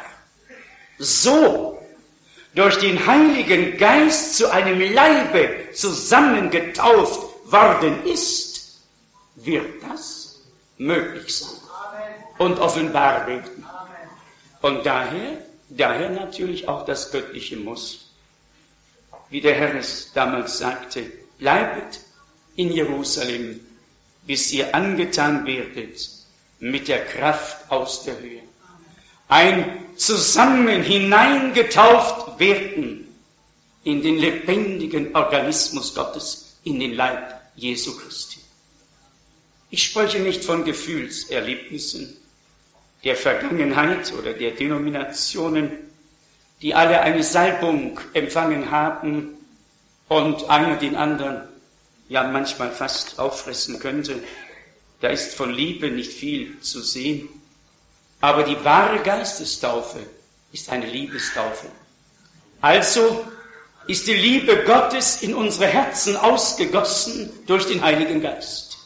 so durch den Heiligen Geist zu einem Leibe zusammengetauft worden ist, wird das möglich sein und offenbar werden. Und daher, daher natürlich auch das göttliche Muss. Wie der Herr es damals sagte, bleibet in Jerusalem, bis ihr angetan werdet mit der Kraft aus der Höhe. Ein zusammen hineingetauft werden in den lebendigen Organismus Gottes, in den Leib Jesu Christi. Ich spreche nicht von Gefühlserlebnissen der Vergangenheit oder der Denominationen, die alle eine Salbung empfangen haben und einer den anderen ja manchmal fast auffressen könnte. Da ist von Liebe nicht viel zu sehen. Aber die wahre Geistestaufe ist eine Liebestaufe. Also ist die Liebe Gottes in unsere Herzen ausgegossen durch den Heiligen Geist.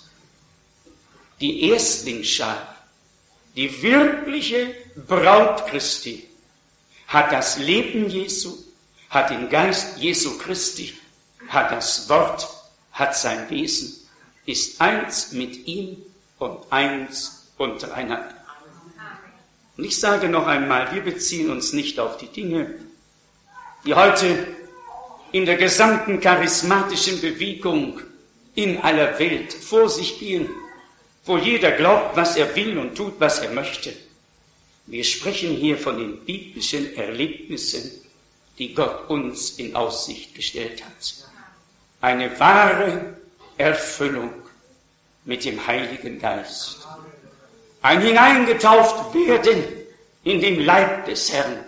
Die Erstlingsschar, die wirkliche Braut Christi, hat das Leben Jesu, hat den Geist Jesu Christi, hat das Wort, hat sein Wesen, ist eins mit ihm und eins untereinander. Und ich sage noch einmal, wir beziehen uns nicht auf die Dinge, die heute in der gesamten charismatischen Bewegung in aller Welt vor sich gehen, wo jeder glaubt, was er will und tut, was er möchte. Wir sprechen hier von den biblischen Erlebnissen, die Gott uns in Aussicht gestellt hat. Eine wahre Erfüllung mit dem Heiligen Geist. Ein hineingetauft werden in den Leib des Herrn.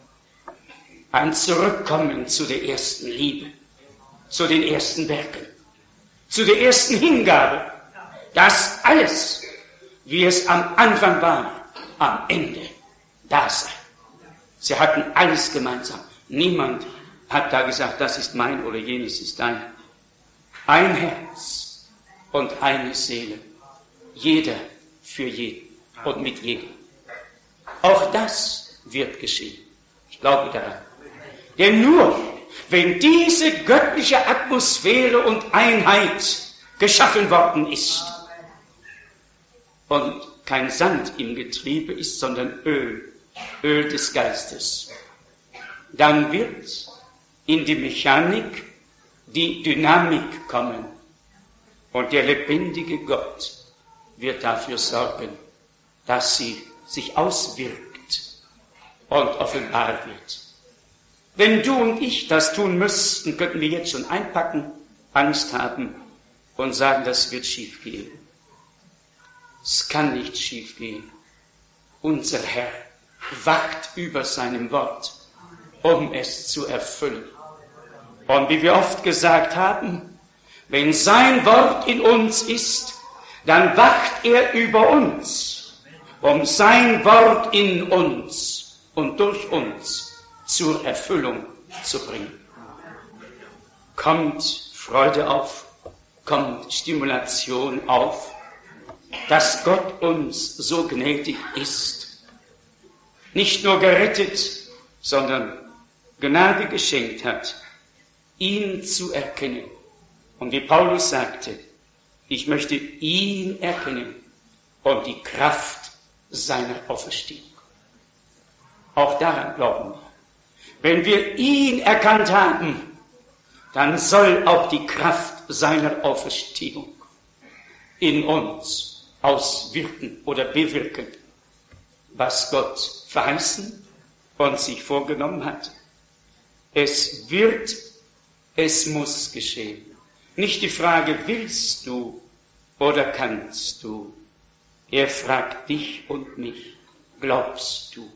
Ein Zurückkommen zu der ersten Liebe, zu den ersten Werken, zu der ersten Hingabe. Das alles, wie es am Anfang war, am Ende da sei. Sie hatten alles gemeinsam. Niemand hat da gesagt, das ist mein oder jenes ist dein. Ein Herz und eine Seele. Jeder für jeden und mit jedem. Auch das wird geschehen. Ich glaube daran. Denn nur, wenn diese göttliche Atmosphäre und Einheit geschaffen worden ist und kein Sand im Getriebe ist, sondern Öl, Öl des Geistes, dann wird in die Mechanik die Dynamik kommen und der lebendige Gott wird dafür sorgen, dass sie sich auswirkt und offenbar wird. Wenn du und ich das tun müssten, könnten wir jetzt schon einpacken, Angst haben und sagen, das wird schief gehen. Es kann nicht schief gehen. Unser Herr wacht über seinem Wort, um es zu erfüllen. Und wie wir oft gesagt haben, wenn sein Wort in uns ist, dann wacht er über uns, um sein Wort in uns und durch uns zur Erfüllung zu bringen. Kommt Freude auf, kommt Stimulation auf, dass Gott uns so gnädig ist, nicht nur gerettet, sondern Gnade geschenkt hat, ihn zu erkennen. Und wie Paulus sagte, ich möchte ihn erkennen und die Kraft seiner Auferstehung. Auch daran glauben wir. Wenn wir ihn erkannt haben, dann soll auch die Kraft seiner Auferstehung in uns auswirken oder bewirken, was Gott verheißen und sich vorgenommen hat. Es wird, es muss geschehen. Nicht die Frage, willst du oder kannst du? Er fragt dich und mich, glaubst du?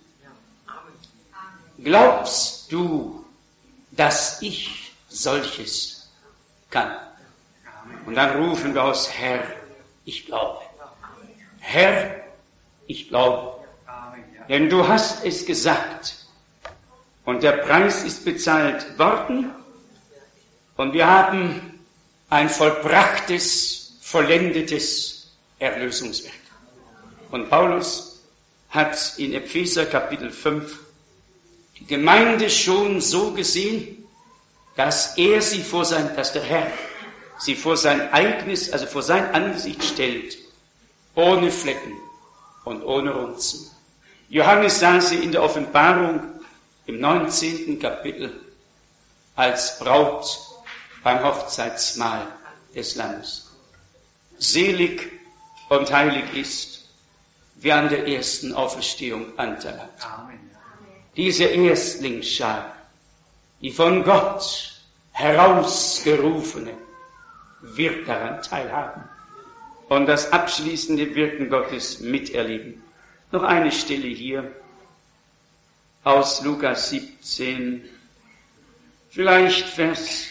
Glaubst du, dass ich solches kann? Und dann rufen wir aus, Herr, ich glaube. Herr, ich glaube. Denn du hast es gesagt und der Preis ist bezahlt worden und wir haben ein vollbrachtes, vollendetes Erlösungswerk. Und Paulus hat in Epheser Kapitel fünf die Gemeinde schon so gesehen, dass er sie vor sein, dass der Herr sie vor sein eigenes, also vor sein Angesicht stellt, ohne Flecken und ohne Runzeln. Johannes sah sie in der Offenbarung im neunzehnten Kapitel als Braut beim Hochzeitsmahl des Lammes. Selig und heilig ist, wer an der ersten Auferstehung Anteil hat. Amen. Diese Erstlingsschar, die von Gott herausgerufene, wird daran teilhaben und das abschließende Wirken Gottes miterleben. Noch eine Stelle hier aus Lukas siebzehn, vielleicht Vers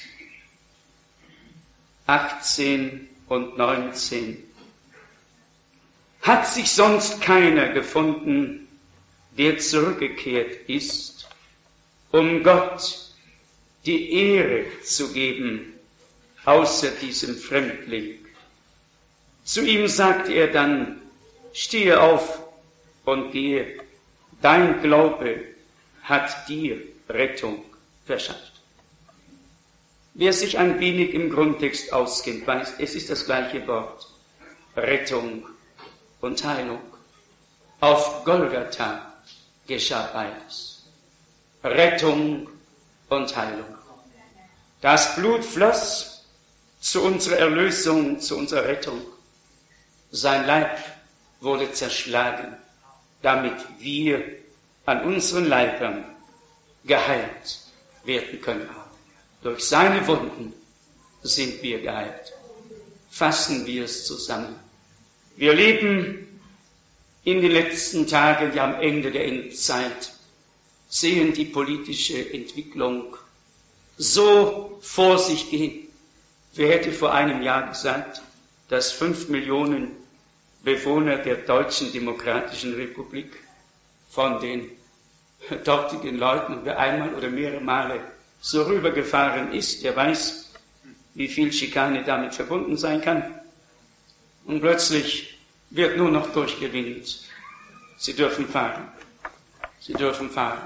achtzehn und neunzehn. Hat sich sonst keiner gefunden, der zurückgekehrt ist, um Gott die Ehre zu geben, außer diesem Fremdling? Zu ihm sagte er dann, stehe auf und gehe, dein Glaube hat dir Rettung verschafft. Wer sich ein wenig im Grundtext auskennt, weiß, es ist das gleiche Wort, Rettung und Heilung. Auf Golgatha geschah beides, Rettung und Heilung. Das Blut floss zu unserer Erlösung, zu unserer Rettung. Sein Leib wurde zerschlagen, damit wir an unseren Leibern geheilt werden können. Durch seine Wunden sind wir geheilt. Fassen wir es zusammen. Wir leben in den letzten Tagen, ja am Ende der Endzeit, sehen die politische Entwicklung so vor sich gehen. Wer hätte vor einem Jahr gesagt, dass fünf Millionen Bewohner der Deutschen Demokratischen Republik von den dortigen Leuten, wer einmal oder mehrere Male so rübergefahren ist, der weiß, wie viel Schikane damit verbunden sein kann. Und plötzlich wird nur noch durchgewinkt. Sie dürfen fahren. Sie dürfen fahren.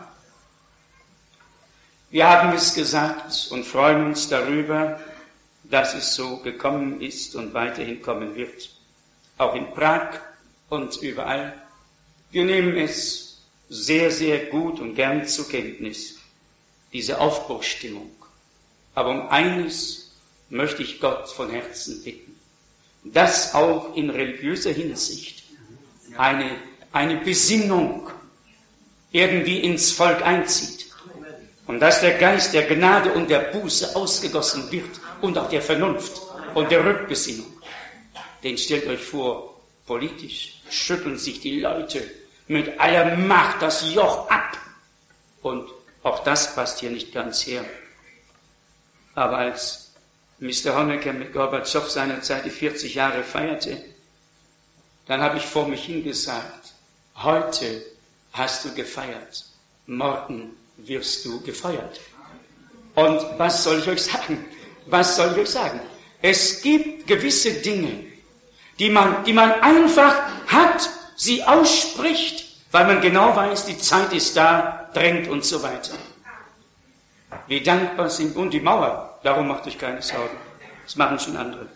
Wir haben es gesagt und freuen uns darüber, dass es so gekommen ist und weiterhin kommen wird. Auch in Prag und überall. Wir nehmen es sehr, sehr gut und gern zur Kenntnis, diese Aufbruchsstimmung. Aber um eines möchte ich Gott von Herzen bitten, dass auch in religiöser Hinsicht eine, eine Besinnung irgendwie ins Volk einzieht und dass der Geist der Gnade und der Buße ausgegossen wird und auch der Vernunft und der Rückbesinnung. Denn stellt euch vor, politisch schütteln sich die Leute mit aller Macht das Joch ab. Und auch das passt hier nicht ganz her. Aber als Mister Honecker mit Gorbatschow seinerzeit die vierzig Jahre feierte, dann habe ich vor mich hingesagt, heute hast du gefeiert, morgen wirst du gefeuert. Und was soll ich euch sagen? Was soll ich euch sagen? Es gibt gewisse Dinge, die man, die man einfach hat, sie ausspricht, weil man genau weiß, die Zeit ist da, drängt und so weiter. Wie dankbar sind, und die Mauer, darum macht euch keine Sorgen, das machen schon andere.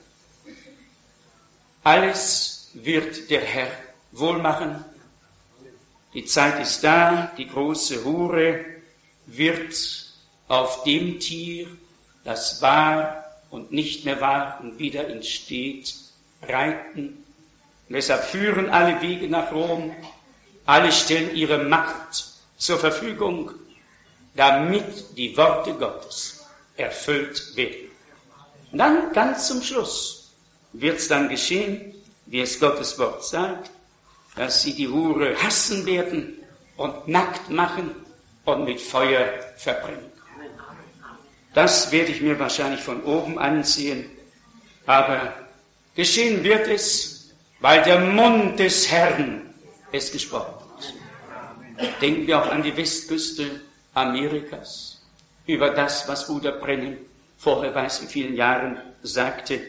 Alles wird der Herr wohl machen. Die Zeit ist da, die große Hure wird auf dem Tier, das war und nicht mehr war und wieder entsteht, reiten. Und deshalb führen alle Wege nach Rom, alle stellen ihre Macht zur Verfügung, damit die Worte Gottes erfüllt werden. Und dann ganz zum Schluss wird es dann geschehen, wie es Gottes Wort sagt, dass sie die Hure hassen werden und nackt machen und mit Feuer verbrennen. Das werde ich mir wahrscheinlich von oben ansehen, aber geschehen wird es, weil der Mund des Herrn es gesprochen hat. Denken wir auch an die Westküste Amerikas, über das, was Bruder Brennan vor wer weiß wie vielen Jahren sagte,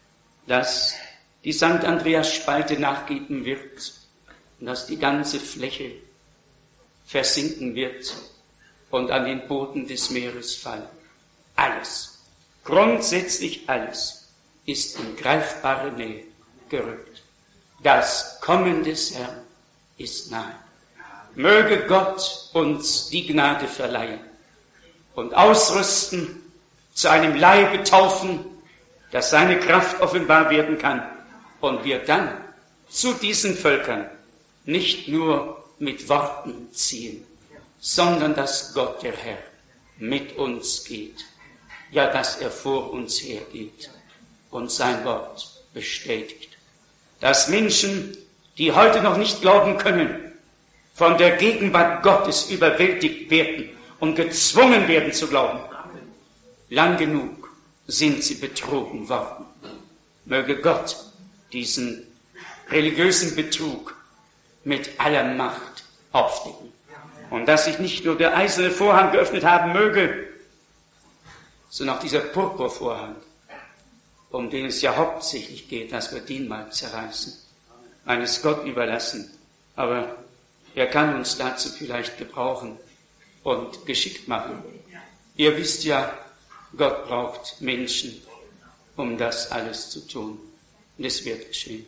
dass die Sankt Andreas-Spalte nachgeben wird und dass die ganze Fläche versinken wird und an den Boden des Meeres fallen. Alles, grundsätzlich alles, ist in greifbare Nähe gerückt. Das Kommen des Herrn ist nahe. Möge Gott uns die Gnade verleihen und ausrüsten, zu einem Leibe taufen, dass seine Kraft offenbar werden kann und wir dann zu diesen Völkern nicht nur mit Worten ziehen, sondern dass Gott, der Herr, mit uns geht, ja, dass er vor uns hergeht und sein Wort bestätigt. Dass Menschen, die heute noch nicht glauben können, von der Gegenwart Gottes überwältigt werden und gezwungen werden zu glauben. Lang genug sind sie betrogen worden. Möge Gott diesen religiösen Betrug mit aller Macht aufdecken. Und dass sich nicht nur der eiserne Vorhang geöffnet haben möge, sondern auch dieser Purpurvorhang, um den es ja hauptsächlich geht, dass wir den mal zerreißen, eines Gott überlassen. Aber er kann uns dazu vielleicht gebrauchen und geschickt machen. Ihr wisst ja, Gott braucht Menschen, um das alles zu tun. Und es wird geschehen.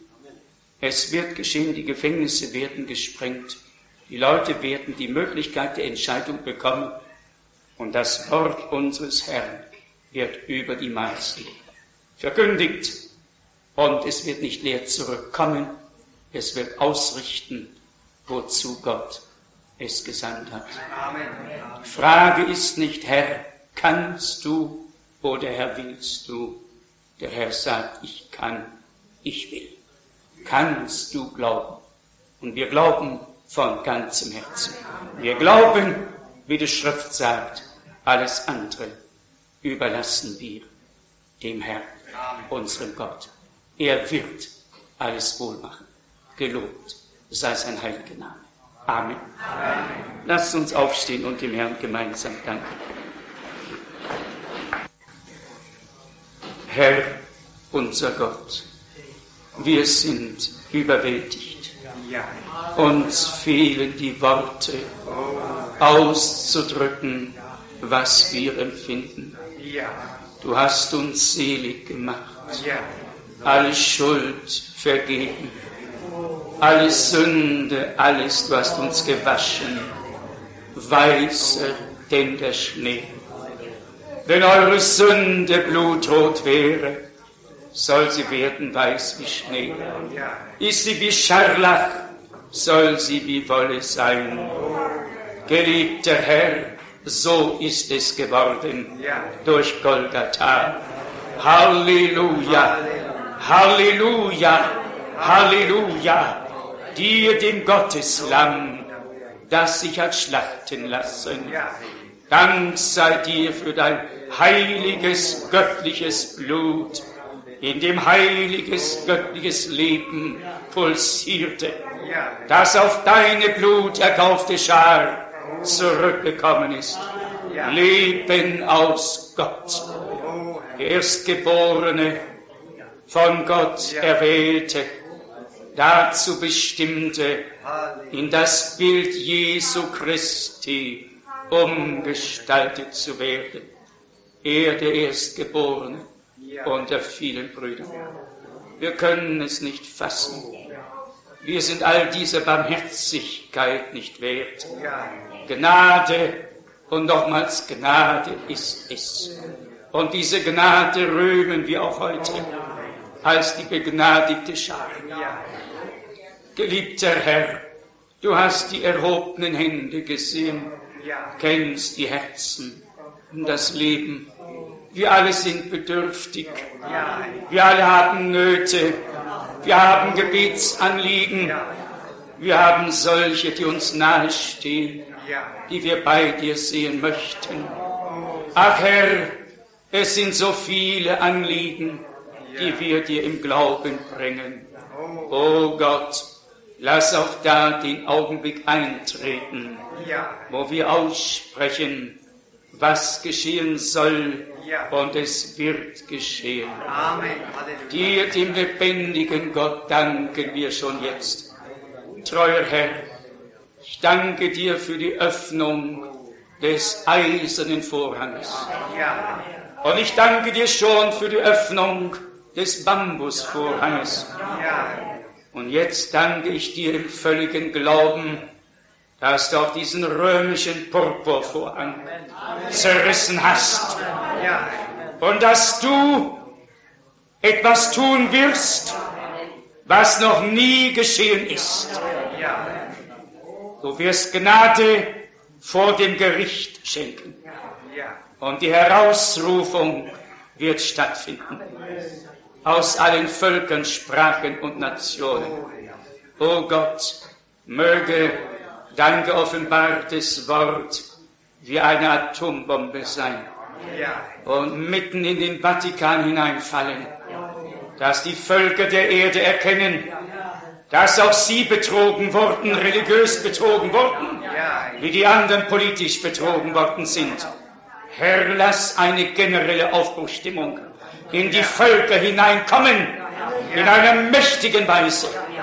Es wird geschehen, die Gefängnisse werden gesprengt. Die Leute werden die Möglichkeit der Entscheidung bekommen. Und das Wort unseres Herrn wird über die meisten verkündigt. Und es wird nicht leer zurückkommen. Es wird ausrichten, wozu Gott es gesandt hat. Die Frage ist nicht, Herr, kannst du oder Herr, willst du? Der Herr sagt, ich kann, ich will. Kannst du glauben? Und wir glauben von ganzem Herzen. Wir glauben, wie die Schrift sagt, alles andere überlassen wir dem Herrn, unserem Gott. Er wird alles wohl machen. Gelobt sei sein heiliger Name. Amen. Amen. Lasst uns aufstehen und dem Herrn gemeinsam danken. Herr, unser Gott, wir sind überwältigt. Uns fehlen die Worte, auszudrücken, was wir empfinden. Du hast uns selig gemacht, alle Schuld vergeben, alle Sünde, alles, du hast uns gewaschen, weißer denn der Schnee. Wenn eure Sünde blutrot wäre, soll sie werden weiß wie Schnee. Ist sie wie Scharlach, soll sie wie Wolle sein. Geliebter Herr, so ist es geworden durch Golgatha. Halleluja, Halleluja, Halleluja. Dir, dem Gotteslamm, das sich hat schlachten lassen. Dank sei dir für dein heiliges, göttliches Blut, in dem heiliges, göttliches Leben pulsierte, das auf deine Blut erkaufte Schar zurückgekommen ist. Leben aus Gott, der Erstgeborene, von Gott erwählte, dazu bestimmte, in das Bild Jesu Christi umgestaltet zu werden. Er, der Erstgeborene unter vielen Brüdern. Wir können es nicht fassen. Wir sind all dieser Barmherzigkeit nicht wert. Gnade und nochmals Gnade ist es. Und diese Gnade rühmen wir auch heute als die begnadigte Schar. Geliebter Herr, du hast die erhobenen Hände gesehen, kennst die Herzen und das Leben. Wir alle sind bedürftig. Wir alle haben Nöte. Wir haben Gebetsanliegen. Wir haben solche, die uns nahestehen, die wir bei dir sehen möchten. Ach Herr, es sind so viele Anliegen, die wir dir im Glauben bringen. O Gott, lass auch da den Augenblick eintreten, wo wir aussprechen, was geschehen soll, und es wird geschehen. Amen. Dir, dem lebendigen Gott, danken wir schon jetzt. Treuer Herr, ich danke dir für die Öffnung des eisernen Vorhanges. Ja. Und ich danke dir schon für die Öffnung des Bambusvorhanges. Ja. Und jetzt danke ich dir im völligen Glauben, dass du auch diesen römischen Purpurvorhang zerrissen hast. Ja. Und dass du etwas tun wirst, was noch nie geschehen ist. Ja. Du wirst Gnade vor dem Gericht schenken. Ja. Und die Herausrufung wird stattfinden. Aus allen Völkern, Sprachen und Nationen. O Gott, möge dein geoffenbartes Wort wie eine Atombombe sein Ja. und mitten in den Vatikan hineinfallen, dass die Völker der Erde erkennen, dass auch sie betrogen wurden, religiös betrogen wurden, Ja. wie die anderen politisch betrogen worden sind. Herr, lass eine generelle Aufbruchsstimmung in die Völker hineinkommen, in einer mächtigen Weise.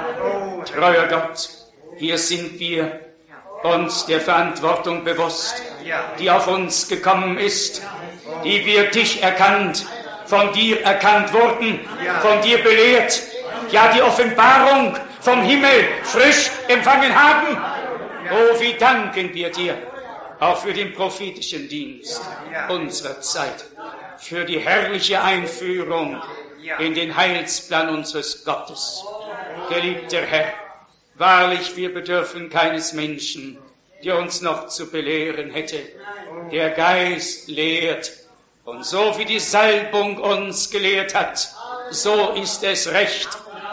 Treuer Gott, hier sind wir uns der Verantwortung bewusst, die auf uns gekommen ist, die wir dich erkannt, von dir erkannt wurden, von dir belehrt, ja die Offenbarung vom Himmel frisch empfangen haben. Oh, wie danken wir dir auch für den prophetischen Dienst unserer Zeit, für die herrliche Einführung in den Heilsplan unseres Gottes. Geliebter Herr, wahrlich, wir bedürfen keines Menschen, der uns noch zu belehren hätte. Der Geist lehrt, und so wie die Salbung uns gelehrt hat, so ist es recht.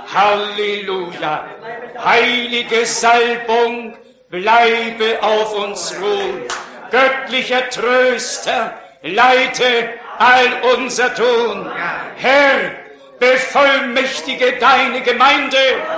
Halleluja! Heilige Salbung, bleibe auf uns ruhen. Göttlicher Tröster, leite all unser Tun. Herr, bevollmächtige deine Gemeinde,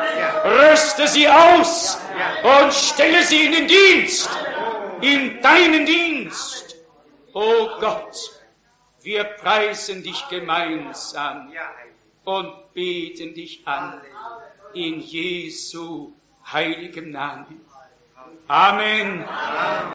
rüste sie aus und stelle sie in den Dienst, in deinen Dienst. O Gott, wir preisen dich gemeinsam und beten dich an, in Jesu heiligem Namen. Amen.